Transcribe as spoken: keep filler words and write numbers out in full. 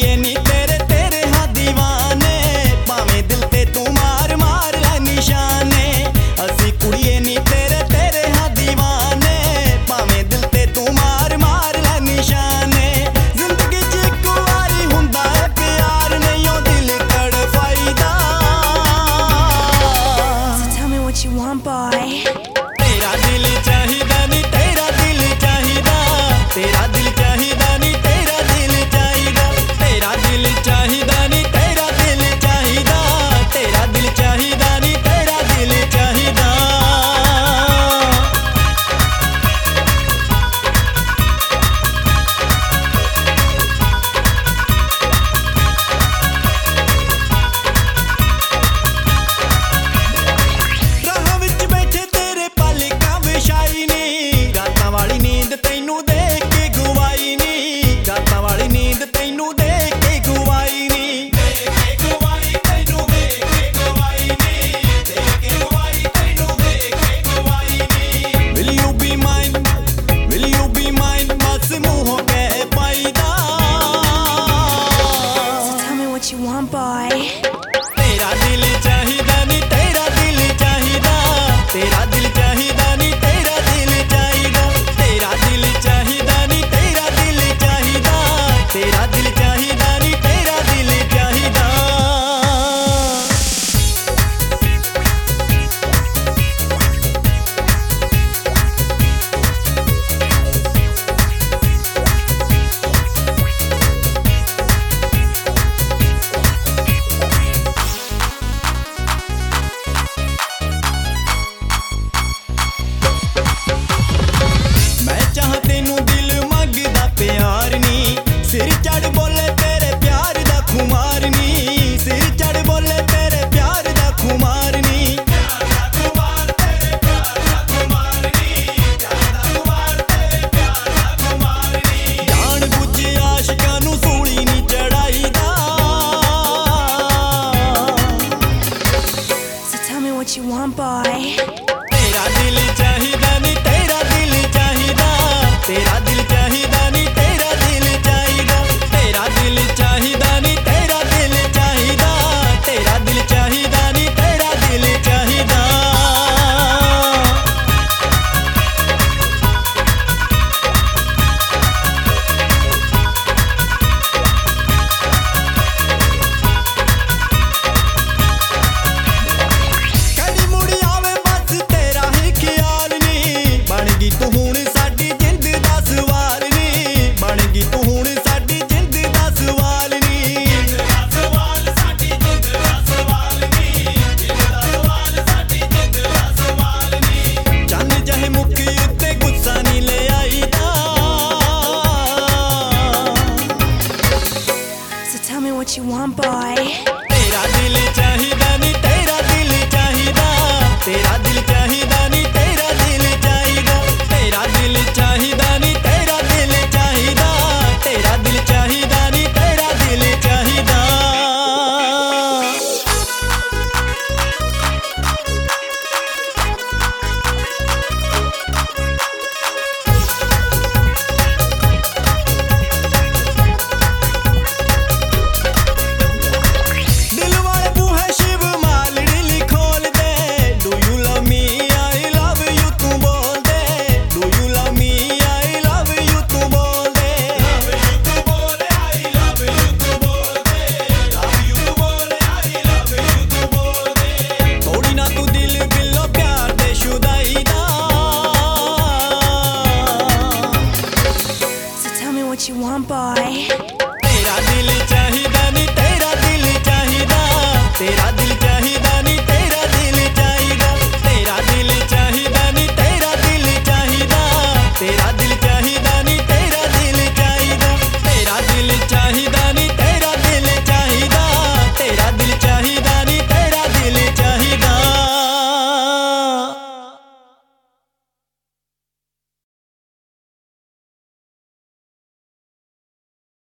कुड़िए नी तेरे तेरे हाँ दीवाने, भावें दिल ते तू मार मार लै निशाने। असी कुड़िए नी तेरे तेरे हाँ दीवाने, भावें दिल ते तू मार मार लै निशाने। जिंदगी च इक वारी हुंदा है प्यार, नहीं ओ दिल तड़फाईदा। So tell me what you want, boy. तेरा दिल चाहिदा नी तेरा दिल चाहिदा, तेरा दिल चाहिदा नी तेरा दिल चाहिदा, तेरा दिल चाहिदा नी तेरा दिल चाहिदा, तेरा दिल चाहिदा नी तेरा दिल चाहिदा। राह विच बैठे तेरे पल का विछाई नी, रातां वाली नींद तैनू देख के गवाई नी, रातां वाली नींद तैनू देख के गवाई नी, देख के गवाई तैनू देख के गवाई नी, देख के गवाई तैनू देख के गवाई नी। Will you be mine? Will you be mine? बस मुंहों कह पाईदा। So tell me what you want, boy. तेरा दिल चाहिदा नी तेरा दिल चाहिदा, तेरा दिल चाहिदा नी तेरा दिल चाहिदा, तेरा दिल चाहिदा नी तेरा दिल चाहिदा, तेरा दिल चाहिदा नी तेरा दिल चाहिदा। मैं चाह तेनू दिल मंगदा प्यार नी, सिर चढ़ बोले तेरे प्यार दा खुमार नी, सिर चढ़ बोले तेरे प्यार दा खुमार नी, प्यार दा खुमार तेरे प्यार दा खुमार नी, प्यार दा खुमार तेरे प्यार दा खुमार नी। जान बुझ आशिकां नू सूली नी चढ़ाईदा। So tell me what you want, boy. तेरा दिल चाहिदा नी तेरा दिल चाहिदा, तेरा दिल चाहिदा नी तेरा दिल चाहिदा, तेरा दिल चाहिदा नी तेरा दिल चाहिदा, तेरा दिल चाहिदा नी तेरा दिल चाहिदा। कदी मुड़ी आवे बस तेरा ही ख्याल नी, बन गई तू हुण साडी जिंद दा सवाल नी, बन गई तू हुण साडी जिंद दा सवाल नी, जिंद दा सवाल साडी जिंद दा सवाल नी, जिंद दा सवाल साडी जिंद दा सवाल नी। चंद जहे मुक्की उत्ते गुस्सा नी ले आईदा। So tell me what you want, boy. तेरा दिल चाहिदा नी तेरा दिल चाहिदा, तेरा दिल चाहिदा नी तेरा दिल चाहिदा, तेरा दिल चाहिदा नी तेरा दिल चाहिदा, तेरा दिल चाहिदा नी तेरा दिल चाहिदा। दिल वाले बूहे शिव मालड़ी ली खोल दे, do you love me I love you तू बोल दे, do you love me I love you तू बोल दे, लव यू तू बोल आई लव यू तू बोल दे, लव यू तू बोल आई लव यू तू बोल दे। थोड़ी ना तू दिल बिल्लो प्यार दे शुदाई दा। So tell me what you want, boy. तेरा दिल चाहिदा नी तेरा दिल चाहिदा, तेरा